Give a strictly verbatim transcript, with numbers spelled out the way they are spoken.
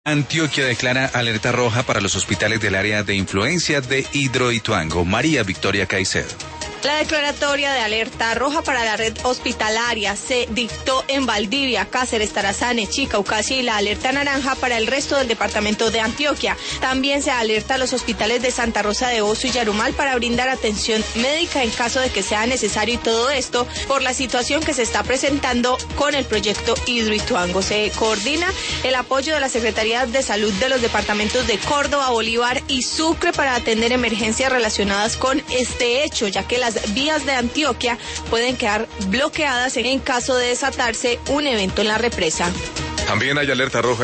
Antioquia declara alerta roja para los hospitales del área de influencia de Hidroituango. María Victoria Caicedo. La declaratoria de alerta roja para la red hospitalaria se dictó en Valdivia, Cáceres, Tarazá, Nechí, Caucasia y la alerta naranja para el resto del departamento de Antioquia. También se alerta a los hospitales de Santa Rosa de Oso y Yarumal para brindar atención médica en caso de que sea necesario, y todo esto por la situación que se está presentando con el proyecto Hidroituango. Se coordina el apoyo de la Secretaría de Salud de los departamentos de Córdoba, Bolívar y Sucre para atender emergencias relacionadas con este hecho, ya que la Las vías de Antioquia pueden quedar bloqueadas en caso de desatarse un evento en la represa. También hay alerta roja